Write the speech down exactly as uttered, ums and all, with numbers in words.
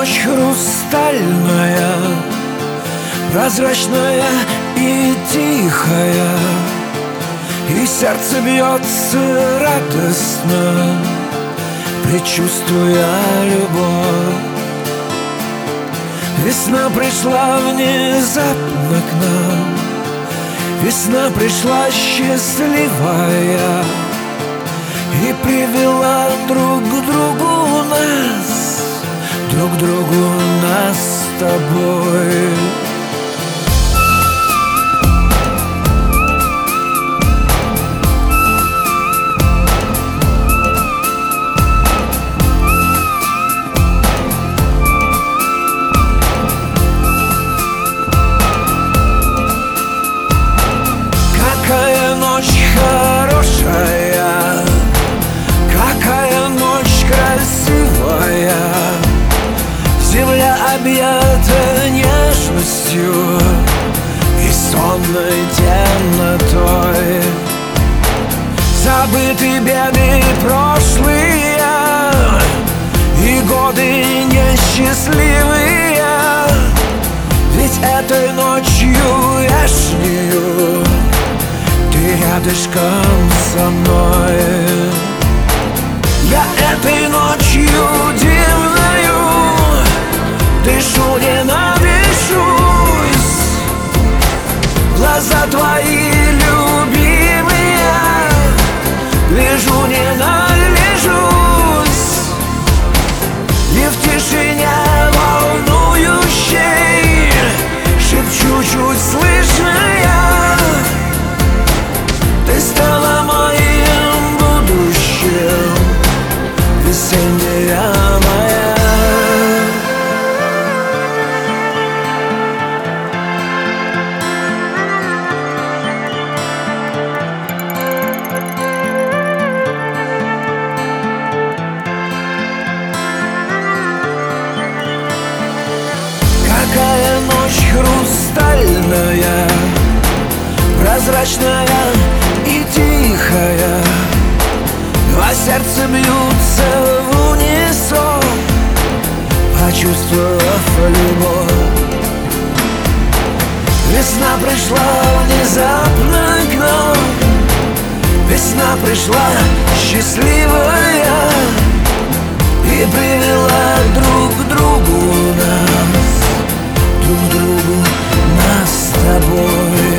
ночь хрустальная, прозрачная и тихая, и сердце бьется радостно, предчувствуя любовь. Весна пришла внезапно к нам, весна пришла счастливая и привела друг к другу нас, друг к другу нас с тобой. Какая ночь хорошая, какая ночь красивая, земля объята нежностью и сонной темнотой. Забыты беды прошлые и годы несчастливые, ведь этой ночью вешнею ты рядышком со мной. Я этой ночью дивною дышу, не напишусь. Глаза твои любимые, гляжу, не нагляжусь. И в тишине волнующей шепчу чуть слышно я: ты стала моим будущим, весенняя моя. Какая ночь хрустальная, прозрачная и тихая, два сердца бьются в унисон, почувствовав любовь. Весна пришла внезапно к нам, весна пришла счастливая и привела друг к другу нас, друг к другу нас с тобой.